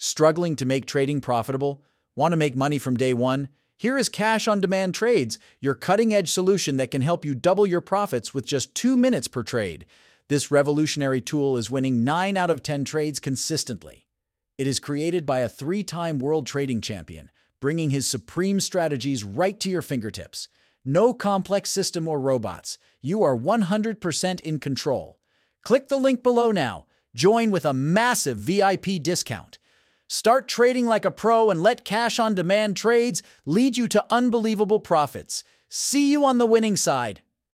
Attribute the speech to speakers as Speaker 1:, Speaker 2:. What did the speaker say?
Speaker 1: Struggling to make trading profitable? Want to make money from day one? Here is Cash on Demand Trades, your cutting-edge solution that can help you double your profits with just 2 minutes per trade. This revolutionary tool is winning 9 out of 10 trades consistently. It is created by a 3-time world trading champion, bringing his supreme strategies right to your fingertips. No complex system or robots. You are 100% in control. Click the link below now. Join with a massive VIP discount. Start trading like a pro and let Cash on Demand Trades lead you to unbelievable profits. See you on the winning side.